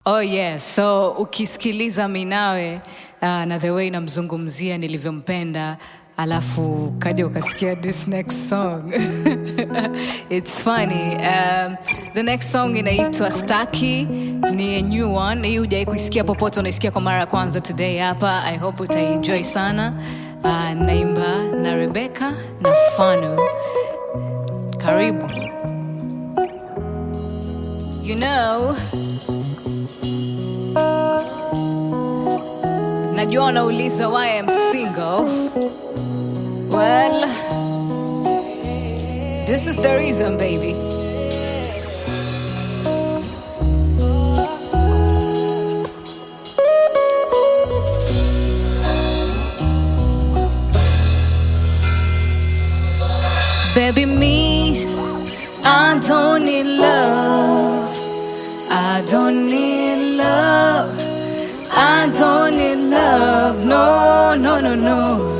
Oh yes, so ukisikiliza Minawe na the way namzungumzia nilivyompenda alafu kaja ukasikia this next song. It's funny. The next song inaitwa Staki, ni a new one. Hii hujai kuisikia popote, unaisikia kwa mara kwanza today hapa. I hope utaenjoy sana. Naimba na Rebecca na Fanu. Karibu. You know, najua unauliza why I'm single. Well, this is the reason, baby. Baby, me, I don't need love. I don't need love. I don't need love. No, no, no, no.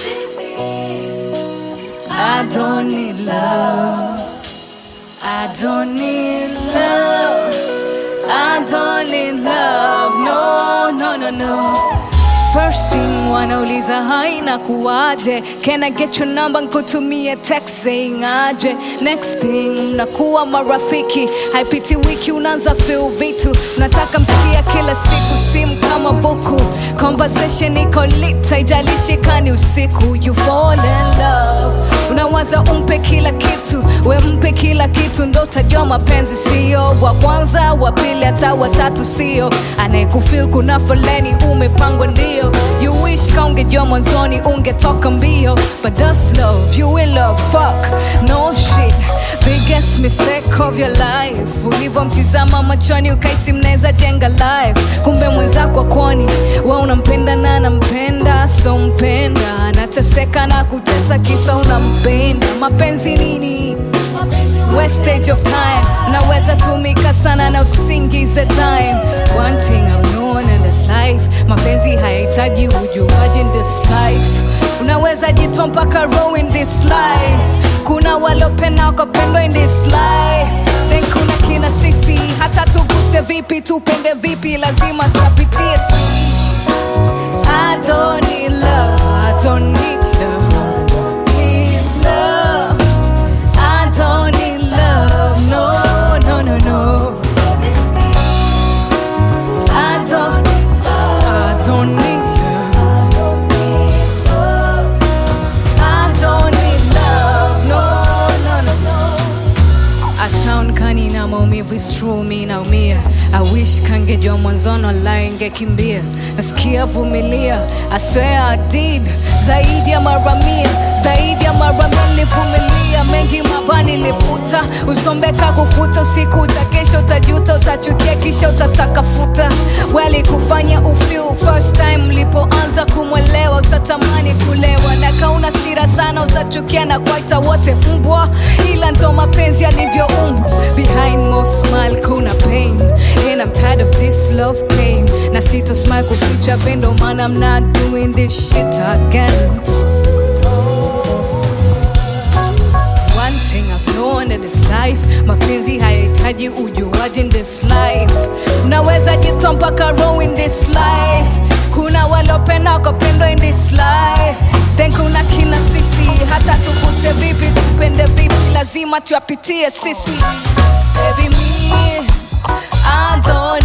I don't need love. I don't need love. I don't need love. No, no, no, no. First thing wanauliza haina kuwaje. Can I get your number nkutumie text saying aje. Next thing unakuwa marafiki. Haipiti wiki unaanza feel vitu. Unataka msikia kila siku simu kama buku. Conversation iko lit haijalishi kani usiku. You fall in love. Unawaza umpe kila kitu. We mpe kila kitu ndo utajua mapenzi sio. Wa kwanza, wa pili hata watatu sio. Anayekufeel kuna foleni umepangwa ndio. You wish kaungejua mwanzoni ungetoka mbio. But that's love, you will love, fuck, no shit. Biggest mistake of your life. Ulivomtizama machoni ukaisi mneza jenga life. Kumbe mwenzako kwani wa unampenda na nampenda. So mpenda, anateseka na kutesa kisa unampenda. Mapenzi nini? Wastage of time. Naweza tumika sana na usingize time. One thing I've known in this life, mapenzi haitaji ujuaji in this life. Unaweza jitoa mpaka row in this life. Kuna walopenda wakapendwa in this life. Then kuna kina sisi, hata tuguse vipi, tupende vipi, lazima tupitie sisi. I don't need love, I don't need love, I don't need love. I don't need love, no, no, no, no. I don't need love, I don't need love. I don't need love, no, no, no, no. I sound kani na maumivu, it's true mi naumia. I wish kangejua mwanzono la ingekimbia. Nasikia vumilia, I swear I did. Zaidi ya mara mia, zaidi ya mara nilivumilia. Mengi mabani lifuta, usombeka kukuta. Usiku utakesha utajuta, utachukia kisha utatakafuta. Wali kufanya ufeel first time lipoanza kumwelewa. Utatamani kulewa na kauna sira sana utachukia na kwaita wote mbwa. Ila ndo mapenzi yalivyoumbwa. Behind most smile kuna pain. And I'm tired of this love pain. Na sito smile kuficha pendo, man I'm not doing this shit again. One thing I've known in this life, mapenzi hayahitaji ujuaji in this life. Unaweza jitoa mpaka row in this life. Kuna walopenda wakapendwa in this life. Then kuna kina sisi, hata tuguse vipi, tupende vipi, lazima tuyapitie sisi. Baby me, I don't